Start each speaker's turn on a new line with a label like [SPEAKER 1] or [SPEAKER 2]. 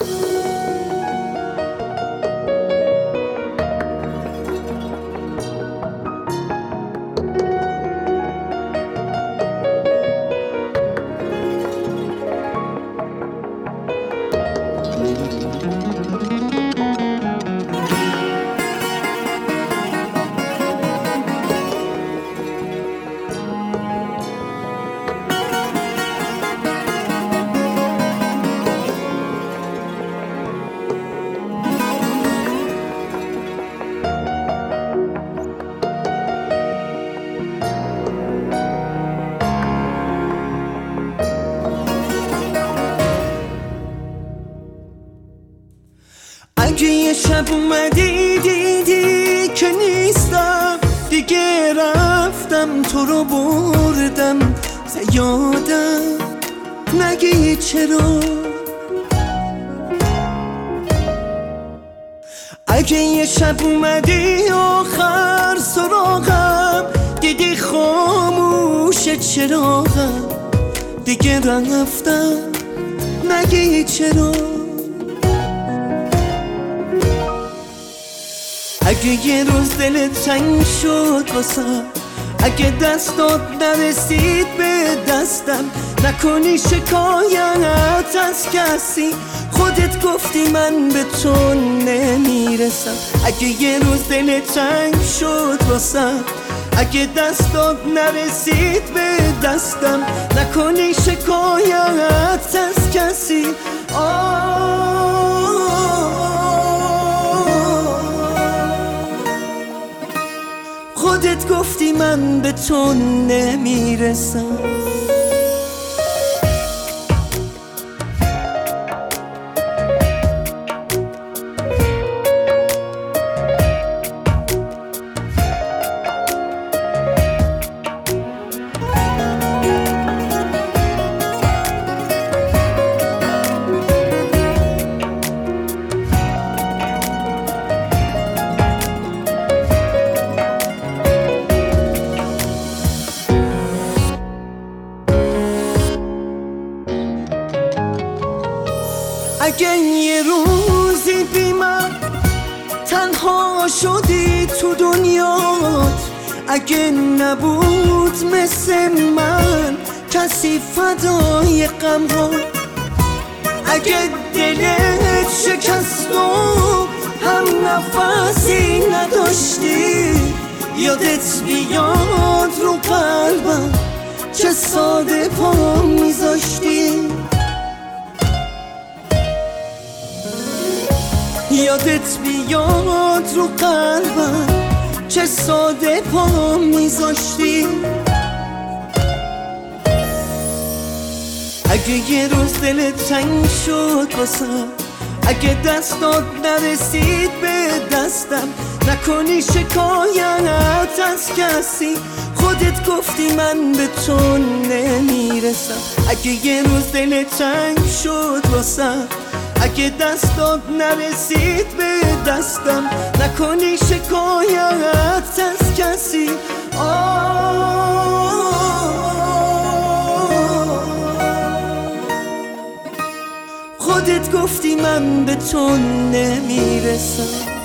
[SPEAKER 1] اگه یه شب اومدی دیدی که نیستم دیگه، رفتم تو رو بردم یادم نگی چرا. اگه یه شب اومدی آخر سراغم دیدی خاموش چراغم دیگه، رفتم نگی چرا. اگه یه روز دلت تنگ شد واسم، اگه دستات نرسید به دستم، نکنی شکایت از کسی، خودت گفتی من به تو نمیرسم. اگه یه روز دلت تنگ شد واسم، اگه دستات نرسید به دستم، نکنی شکایت از کسی. خودت گفتی من به تو نمیرسم. اگه یه روزی بی من تنها شدی تو دنیات، اگه نبود مثل من کسی فدای غم‌هات، اگه دلت شکست و هم نفسی نداشتی، یادت بیاد رو قلبم چه ساده پا میذاشتی. یادت بیاد رو قلبم چه ساده پا میذاشتی. اگه یه روز دلت تنگ شد واسم، اگه دستات نرسید به دستم، نکنی شکایت از کسی، خودت گفتی من به تو نمیرسم. اگه یه روز دلت تنگ شد واسم، اگه دستات نرسید به دستم، نکنی شکایت از کسی. خودت گفتی من به تو نمیرسم.